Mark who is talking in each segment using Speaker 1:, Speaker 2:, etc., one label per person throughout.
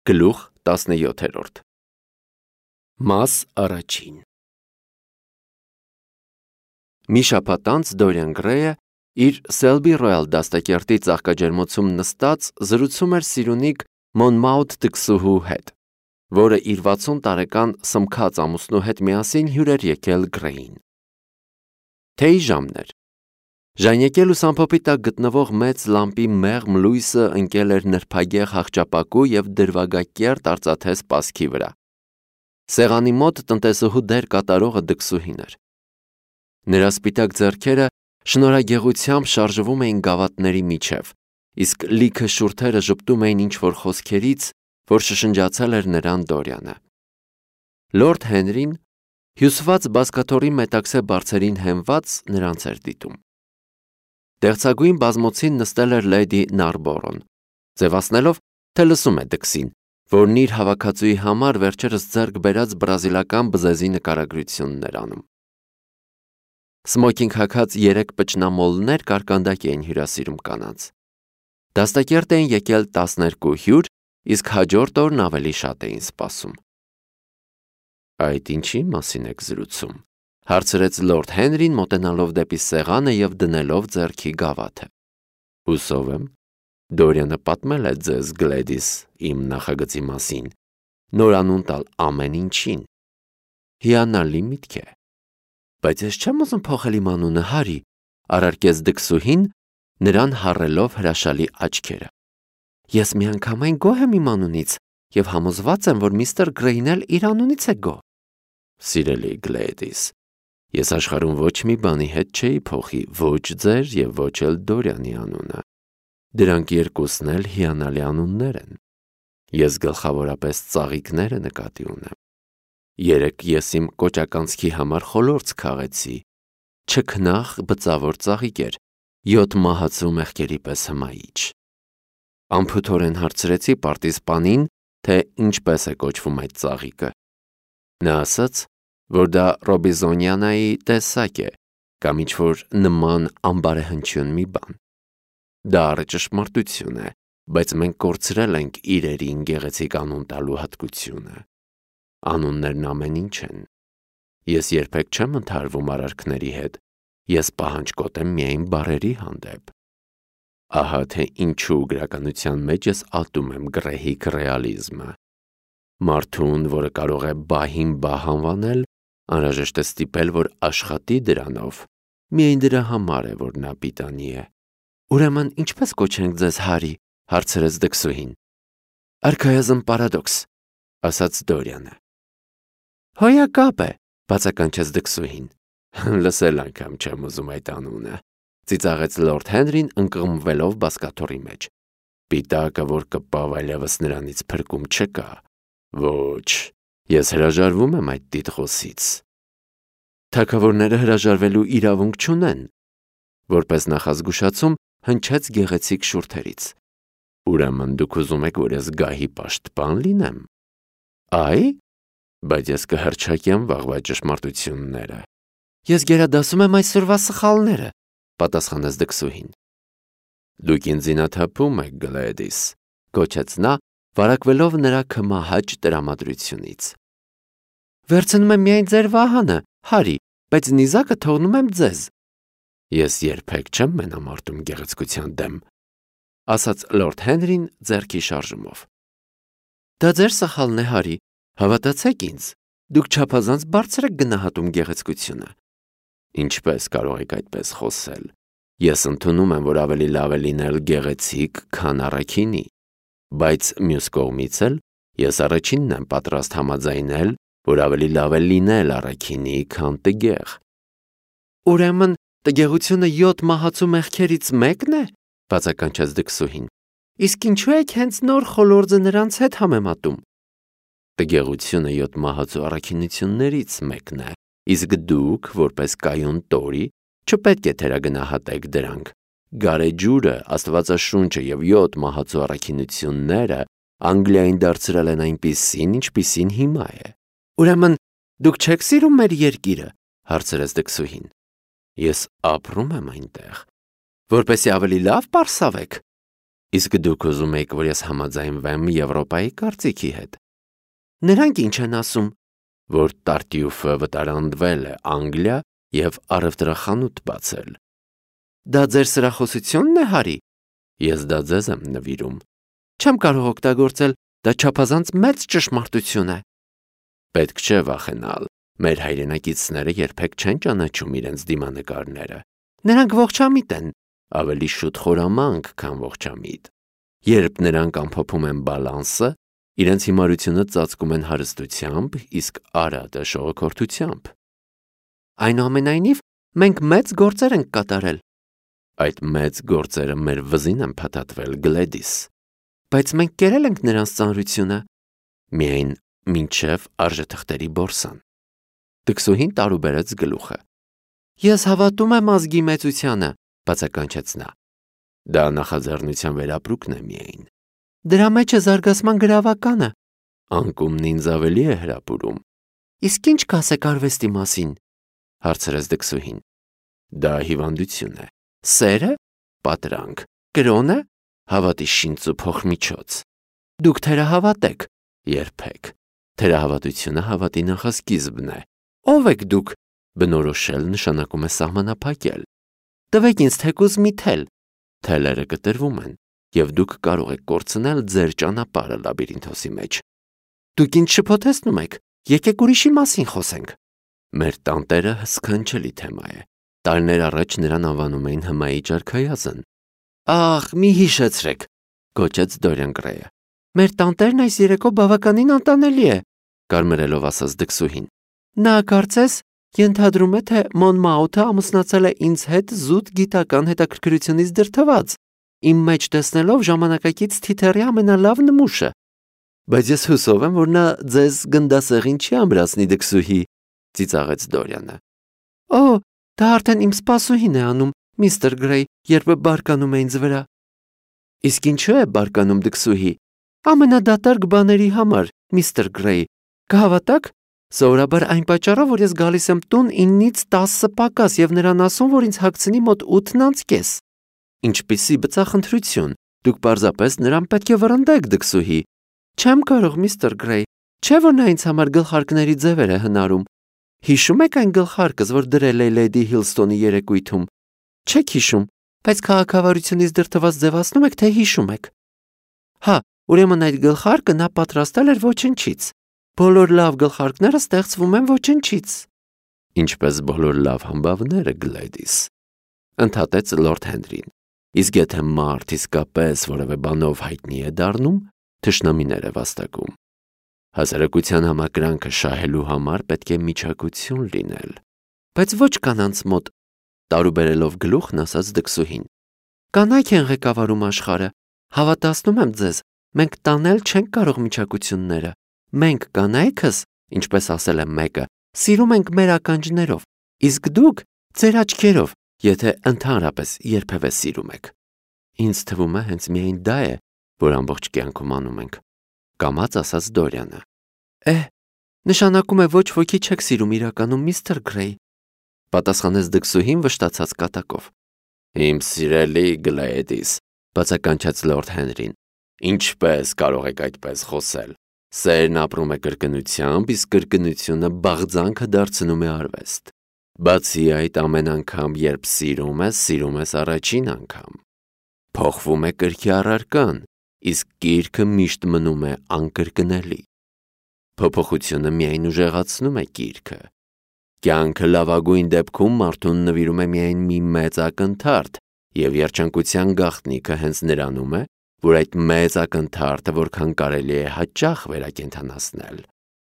Speaker 1: Գլուխ 17 Մաս առաջին Մի շաբաթ անց Դորիան Գրեյը իր Selby Royal դաստակերտի ծաղկաջերմոցում նստած զրուցում էր սիրունիկ Monmouth տկսուհու հետ, որը իր 60 տարեկան սմքած ամուսնու հետ միասին հյուր էր եկել Գրեյին։ Թեյի ժամն էր։ Ժանյակի լուսամփոփի տակ գտնվող մեծ լամպի մեղմ լույսը ընկել էր նրբագեղ հախճապակու և դրվագակերտ արծաթե սպասքի վրա։ Սեղանի մոտ տնտեսուհու դեր կատարողը դքսուհին էր։ Նրա սպիտակ ձեռքերը շնորհագեղությամբ շարժվում էին գավաթների միջև, իսկ լիքը շուրթերը ժպտում էին ինչ-որ խոսքերից, որ շշնջացել էր նրան Դորիանը։ Լորդ Հենրին, հյուսված բազկաթոռի մետաքսե բարձերին հենված, նրանց էր դիտում։ Դեղցագույն բազմոցին նստել էր լեդի Նարբորոն, ձևացնելով, թե լսում է դքսին, որն իր հավաքածուի համար վերջերս ձեռք բերած բրազիլական բզեզի նկարագրությունն էր անում։ Սմոքինգ հագած 3 պճնամոլներ կարկանդակ էին հյուրասիրում կանանց։ Դաստակերտ էին եկել 12 հյուր, իսկ հաջորդ օրն ավելի շատ էին սպասում։ Այդ ինչի մասին եք զրուցում, հարցրեց Լորդ Հենրին մոտենալով դեպի սեղանը և դնելով ձեռքի գավաթը։ Հուսով եմ, Դորիանը պատմել է ձեզ Գլեդիս իմ նախագծի մասին, նորանուն տալ ամեն ինչին։ Հիանալի միտք է։ Բայց ես չեմ ուզում փոխել իմ անունը, Հարի, առարկեց դքսուհին, նրան հառելով հրաշալի աչքերը։ Ես միանգամայն գոհ եմ իմ անունից և համոզված եմ, որ միստր Գրեյն էլ իր անունից է գոհ։ Սիրելի Գլեդիս, ես աշխարհում ոչ մի բանի հետ չէի փոխի ոչ ձեր և ոչ էլ Դորիանի անունը։ Դրանք երկուսն էլ հիանալի անուններ են։ Ես գլխավորապես ծաղիկները նկատի ունեմ։ Երեկ ես իմ կոճականցքի համար խոլորձ քաղեցի։ Չքնաղ բծավոր ծաղիկ էր, 7 մահացու մեղքերի պես հմայիչ։ Անփութորեն հարցրեցի պարտիզպանին, թե ինչպես է կոչվում այդ ծաղիկը։ Նա ասաց, որ դա Ռոբիզոնյանայի տեսակ է, կամ ինչ-որ նման անբարեհնչյուն մի բան։ Դա ճշմարտություն է, բայց մենք կորցրել ենք իրերին գեղեցիկ անուն տալու հատկությունը։ Անուններն ամեն ինչ են։ Ես երբեք չեմ ընդհարվում արարքների հետ, ես պահանջկոտ եմ միայն բառերի հանդեպ։ Ահա թե ինչու գրականության մեջ ես ատում եմ գռեհիկ ռեալիզմը։ Մարդուն, որը կարող է բահին բահ անվանել, անհրաժեշտ է ստիպել, որ աշխատի դրանով, միայն դրա համար է, որ նա պիտանի է։ Ուրեմն ինչպես կոչենք ձեզ, Հարի, հարցրեց դքսուհին։ Արքայազն պարադոքս, ասաց Դորիանը։ Հոյակապ է, բացականչեց դքսուհին։ Լսել անգամ չեմ ուզում այդ անունը, ծիծաղեց Լորդ Հենրին ընկղմվելով բազկաթոռի մեջ։ Պիտակը, որ կպավ, այլևս նրանից փրկում չկա։ Ոչ, ես հրաժարվում եմ այդ տիտղոսից։ Թագավորները հրաժարվելու իրավունք չունեն, որպես նախազգուշացում հնչեց գեղեցիկ շուրթերից։ Ուրեմն դուք ուզում եք, որ ես գահի պաշտպան լինեմ։ Այ, բայց ես կհռչակեմ վաղվա ճշմարտությունները։ Ես գերադասում եմ այսօրվա սխալները, պատասխանեց դքսուհին։ Դուք ինձ զինաթափում եք, Գլեդիս, գոչեց նա, վարակվելով նրա քմահաճ տրամադրությունից։ Վերցնում եմ միայն ձեր վահանը, Հարի, բայց նիզակը թողնում եմ ձեզ։ Ես երբեք չեմ մենամարտում գեղեցկության դեմ, ասաց Լորդ Հենրին ձեռքի շարժումով։ Դա ձեր սխալն է, Հարի, հավատացեք ինձ, դուք չափազանց բարձր եք գնահատում գեղեցկությունը։ Ինչպես կարող եք այդպես խոսել։ Ես ընդունում եմ, որ ավելի լավ է լինել գեղեցիկ, քան առաքինի, բայց մյուս կողմից էլ ես առաջինն եմ պատրաստ համաձայնել, որ ավելի լավ է լինել առաքինի, քան տգեղ։ Ուրեմն տգեղությունը 7 մահացու մեղքերից մեկն է, բացականչեց դքսուհին։ Իսկ ինչու եք հենց նոր խոլորձը նրանց հետ համեմատում։ Տգեղությունը 7 մահացու առաքինություններից մեկն է, իսկ դուք, որպես կայուն տորի, չպետք է թերագնահատեք դրանք։ Գարեջուրը, Աստվածաշունչը և 7 մահացու առաքինությունները Անգլիային դարձրել են այնպիսին, ինչպիսին հիմա է։ Ուրեմն դուք չեք սիրում մեր երկիրը, հարցրեց դքսուհին։ Ես ապրում եմ այնտեղ, որպեսզի ավելի լավ պարսավեք։ Իսկ դուք ուզում եք, որ ես համաձայնվեմ Եվրոպայի կարծիքի հետ։ Նրանք ինչ են ասում, որ Տարտյուֆը վտարանդվել է Անգլիա և առևտրախանութ բացել։ Դա ձեր սրախոսությունն է, Հարի։ Ես դա ձեզ եմ նվիրում։ Չեմ կարող օգտագործել, դա չափազանց մեծ ճշմարտություն է։ Պետք չէ վախենալ, մեր հայրենակիցները երբեք չեն ճանաչում իրենց դիմանկարները։ Նրանք ողջամիտ են, ավելի շուտ խորամանկ, քան ողջամիտ։ Երբ նրանք ամփոփում են բալանսը, իրենց հիմարությունը ծածկում են հարստությամբ, իսկ արատը ժողովրդությամբ։ Այնուամենայնիվ, մենք մեծ գործեր ենք կատարել։ Այդ մեծ գործերը մեր վզին են փաթաթվել, Գլեդիս։ Բայց մենք կերել ենք նրանց ծանրությունը, միայն մինչև արժեթղթերի բորսան։ Դքսուհին տարուբերեց գլուխը։ Ես հավատում եմ ազգի մեծությանը, բացականչեց նա։ Դա նախաձեռնության վերապրուկն է միայն։ Դրա մեջ է զարգացման գրավականը։ Անկումն ինձ ավելի է հրապուրում։ Իսկ ինչ կասեք արվեստի մասին, հարցրեց դքսուհին։ Դա հիվանդություն է։ Սերը, պատրանք, կրոնը, հավատի շինծ ու փոխմիջոց։ Դուք թերահավատ եք, երբեք։ Թերահավատությունը հավատի նախասկիզբն է։ Ո՞վ եք դուք։ Բնորոշել նշանակում է սահմանափակել։ Տվեք ինձ թեկուզ մի թել։ Թելերը կտրվում են, և դուք կարող եք կորցնել ձեր ճանապարհը լաբիրինթոսի մեջ։ Դուք ինձ շփոթեցնում եք, եկեք ուրիշի մասին խոսենք։ Մեր տանտերը սքանչելի թեմա է։ Տարիներ առաջ նրան անվանում էին հմայի ջարդայազն։ Ախ, մի հիշեցրեք, գոչեց Դորիան Գրեյը։ Մեր տանտերն այս երեկո բավականին անտանելի է, կարմրելով ասաց դքսուհին։ Նա կարծես ենթադրում է, թե Մոնմաութը ամուսնացել է ինձ հետ զուտ գիտական հետաքրքրությունից դրդված, իմ մեջ տեսնելով ժամանակակից թիթեռի ամենալավ նմուշը։ Բայց ես հուսով եմ, որ նա ձեզ գնդասեղին չի ամրացնի, դքսուհի, ծիծաղեց Դորիանը։ Օ, դա արդեն իմ սպասուհին է անում, միստր Գրեյ, երբ բարկանում է ինձ վրա։ Իսկ ինչու է բարկանում, դքսուհի։ Ամենադատարկ բաների համար, միստր Գրեյ, կհավատաք, սովորաբար այն պատճառով, որ ես գալիս եմ տուն 9-ից 10 պակաս և նրան ասում, որ ինձ հագցնի մոտ 8:30։ Ինչպիսի բծախնդրություն, դուք պարզապես նրան պետք է վռնդեք, դքսուհի։ Չեմ կարող, միստր Գրեյ, չէ՞ որ նա ինձ համար գլխարկների ձևեր է հնարում։ Հիշում եք այն գլխարկս, որ դրել է Լեյդի Հիլստոնի երեկույթում։ Չեք հիշում, բայց քաղաքավարությունից դրդված ձևացնում եք, թե հիշում եք։ Հա, ուրեմն այդ գլխարկը նա պատրաստել էր ոչնչից։ Բոլոր լավ գլխարկները ստեղծվում են ոչնչից։ Ինչպես բոլոր լավ համբավները, Գլեդիս, ընդհատեց Լորդ Հենրին։ Իսկ եթե մարդ իսկապես որևէ բանով հայտնի է դառնում, թշնամիներ է վաստակում։ Հասարակության համակրանքը շահելու համար պետք է միջակություն լինել։ Բայց ոչ կանանց մոտ, տարուբերելով գլուխն ասաց դքսուհին։ Կանայք են ղեկավարում աշխարհը, հավատացնում եմ ձեզ, մենք տանել չենք կարող միջակությունները։ Մենք կանայքս, ինչպես ասել է մեկը, սիրում ենք մեր ականջներով, իսկ դուք ձեր աչքերով, եթե ընդհանրապես երբևէ սիրում եք։ Ինձ թվում է հենց միայն դա է, որ ամբողջ կյանքում անում ենք, կամաց ասաց Դորիանը։ Նշանակում է ոչ ոքի չեք սիրում իրականում, միստր Գրեյ, պատասխանեց դքսուհին վշտացած կատակով։ Իմ սիրելի Գլեդիս, բացականչեց Լորդ Հենրին, ինչպես կարող եք այդպես խոսել։ Սերն ապրում է կրկնությամբ, իսկ կրկնությունը բաղձանքը դարձնում է արվեստ։ Բացի այդ, ամեն անգամ, երբ սիրում ես առաջին անգամ։ Փոխվում է կրքի առարկան, իսկ գիրքը միշտ մնում է անկրկնելի։ Փոփոխությունը միայն ուժեղացնում է գիրքը։ Կյանքը լավագույն դեպքում մարդուն նվիրում է միայն մի մեծ ակնթարթ, և երջանկության գաղտնիքը հենց նրանում է, որ այդ մեծ ակնթարթը որքան կարելի է հաճախ վերակենդանացնել։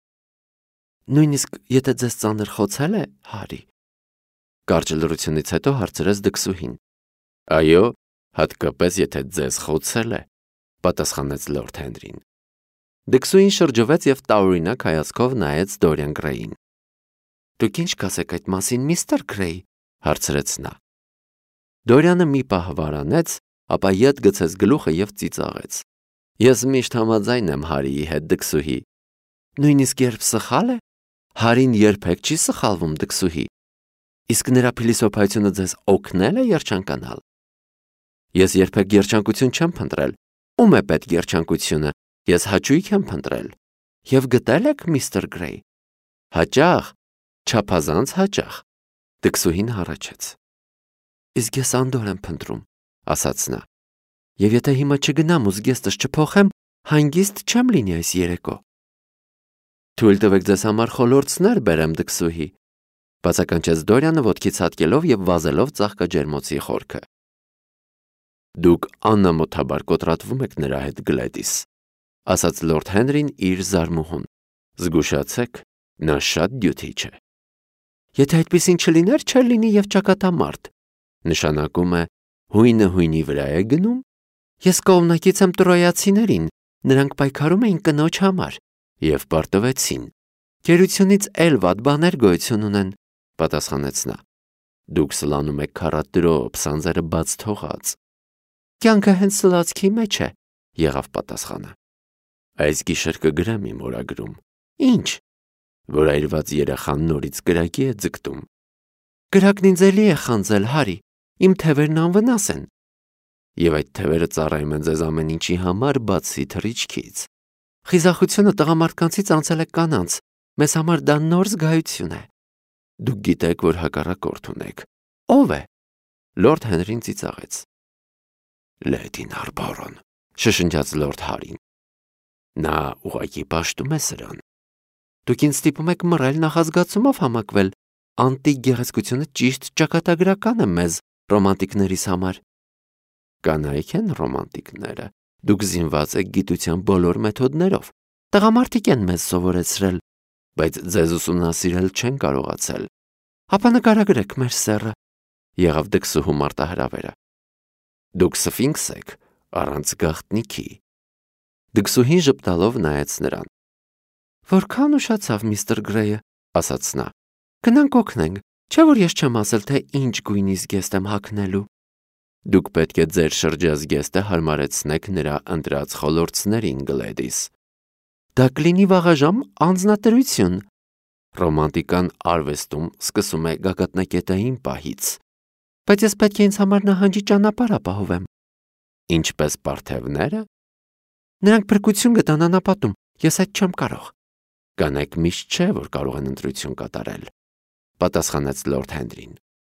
Speaker 1: Նույնիսկ եթե ձեզ ծանր խոցել է, Հարի, կարճ լռությունից հետո հարցրեց դքսուհին։ Այո, հատկապես եթե ձեզ խոցել է, պատասխանեց Լորդ Հենրին։ Դքսուհին շրջվեց և տարօրինակ հայացքով նայեց Դորիան Գրեյին։ Դուք ինչ կասեք այդ մասին, միստր Գրեյ, հարցրեց նա։ Դորիանը մի պահ վարանեց, ապա ետ գցեց գլուխը և ծիծաղեց։ Ես միշտ համաձայն եմ Հարիի հետ, դքսուհի։ Նույնիսկ երբ սխալ է, Հարին երբեք չի սխալվում, դքսուհի։ Իսկ նրա փիլիսոփայությունը ձեզ օգնել է երջանկանալ։ Ես երբեք երջանկություն չեմ փնտրել։ Ում է պետք երջանկությունը։ Ես հաճույք եմ փնտրել։ Եվ գտել եք, միստր Գրեյ։ Հաճախ, չափազանց հաճախ։ Դքսուհին հառաչեց։ Իսկ ես անդոր եմ փնտրում, ասաց նա։ Եվ եթե հիմա չգնամ ու զգեստս չփոխեմ, հանգիստ չեմ լինի այս երեկո։ Թույլ տվեք ձեզ համար խոլորձներ բերեմ, դքսուհի, բացականչեց Դորյանը ոտքից հատկելով եւ վազելով ծաղկաջերմոցի խորքը։ Դուք աննամոթաբար կոտրատվում եք նրա հետ, Գլեդիս, ասաց Լորդ Հենրին իր զարմուհուն։ Զգուշացեք, նա շատ դյութի չէ։ Եթե այդպեսին չլիներ, չէր լինի եւ ճակատամարտ։ Նշանակում է հույնը հույնի վրա է գնում։ Ես կողմնակից եմ տրոյացիներին, նրանք պայքարում էին կնոջ համար եւ պարտվեցին։ Գերությունից էլ վատ բաներ գոյություն ունեն, պատասխանեց նա։ Դուք սլանում եք քարատրոփ, սանձերը բաց թողած։ Կյանքը հենց սլացքի մեջ է, եղավ պատասխանը։ Այս գիշեր կգրեմ իմ օրագրում։ Ինչ։ Որ այրված երեխան նորից կրակի է ձգտում։ Կրակն ինձ էլի է խանձել, Հարի, իմ թևերն անվնաս են։ Եվ այդ թևերը ծառայում են ձեզ ամեն ինչի համար, բացի թռիչքից։ Խիզախությունը տղամարդկանցից անցել է կանանց, մեզ համար դա նոր զգայություն է։ Դուք գիտեք, որ հակառակորդ ունեք։ Ո՞վ է։ Լորդ Հենրին ծիծաղեց։ Լեդի Նարբորոն, շշնջաց Լորդ Հարին։ Նա ուղղակի պաշտում է սրան։ Դուք ինձ ստիպում եք մռայլ նախազգացումով համակվել։ Անտիկ գեղեցկությունը ճիշտ ճակատագրական է մեզ, ռոմանտիկներիս համար։ Կանայք են ռոմանտիկները։ Դուք զինված եք գիտության բոլոր մեթոդներով։ Տղամարդիկ են մեզ սովորեցրել, բայց ձեզ ուսումնասիրել չեն կարողացել։ Ապա նկարագրեք մեր սեռը, եղավ դքսուհու մարտահրավերը։ Դուք սֆինքս եք, առանց գաղտնիքի։ Դքսուհին ժպտալով նայեց նրան։ Որքան ուշացավ միստր Գրեյը, ասաց նա։ Գնանք օգնենք, չէ՞ որ ես չեմ ասել, թե ինչ գույնի զգեստ եմ հագնելու։ Դուք պետք է ձեր շրջազգեստը հարմարեցնեք նրա ընտրած խոլորձներին, Գլեդիս։ Դա կլինի վաղաժամ անձնատրություն։ Ռոմանտիկան արվեստում սկսում է գագաթնակետային պահից։ Բայց ես պետք է ինձ համար նահանջի ճանապարհ ապահովեմ։ Ինչպես պարթևները։ Նրանք փրկություն գտան անապատում, ես այդ չեմ կարող։ Կանայք միշտ չէ, որ կարող են ընտրություն կատարել, պատասխանեց Լորդ Հենրին։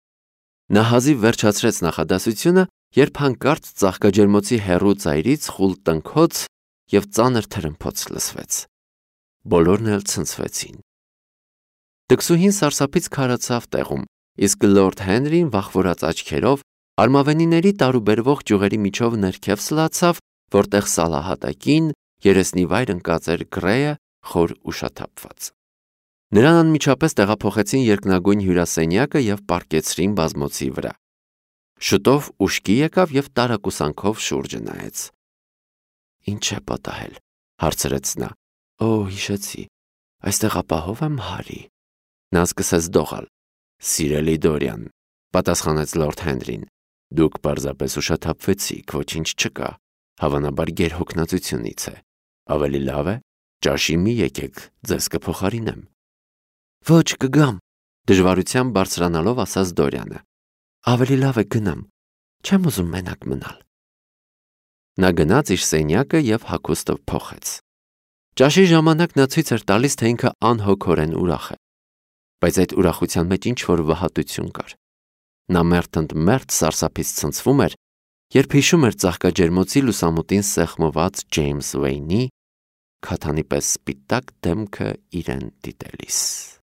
Speaker 1: Նա հազիվ վերջացրեց նախադասությունը, երբ հանկարծ ծաղկաջերմոցի հեռու ծայրից խուլ տնքոց եւ ծանր թրմփոց լսվեց։ Բոլորն էլ ցնցվեցին։ Դքսուհին սարսափից քարացավ տեղում, իսկ Լորդ Հենրին վախվորած աչքերով արմավենիների տարուբերվող ճյուղերի միջով ներքև սլացավ, որտեղ սալահատակին երեսնի վայր ընկած էր Գրեյը խոր ուշաթափված։ Նրան անմիջապես տեղափոխեցին երկնագույն հյուրասենյակը եւ պառկեցրին բազմոցի վրա։ Շուտով ուշքի եկավ եւ տարակուսանքով շուրջը նայեց։ Ինչ է պատահել, հարցրեց նա։ Օ, հիշեցի, այստեղ ապահով եմ, Հարի։ Նա սկսեց դողալ։ Սիրելի Դորյան, պատասխանեց Լորդ Հենրին, դուք պարզապես ուշաթափվեցիք, ոչինչ չկա, հավանաբար գերհոգնածությունից է։ Ավելի լավ է, ճաշի մի եկեք, ձեզ կփոխարինեմ։ Ոչ, կգամ, դժվարությամբ բարձրանալով ասաց Դորյանը։ Ավելի լավ է գնամ, չեմ ուզում մենակ մնալ։ Նա գնաց իր սենյակը եւ հագուստը փոխեց։ Ճաշի ժամանակ նա ցույց էր տալիս, թե ինքը անհոգորեն ուրախ է։ Բայց այդ ուրախության մեջ ինչ-որ վհատություն կար։ Նա մերթ սարսափից ցնցվում էր, երբ հիշում էր ծաղկաջերմոցի լուսամուտին սեղմված Ջեյմս Վեյնի քաթանի պես սպիտակ դեմքը իրեն դիտելիս։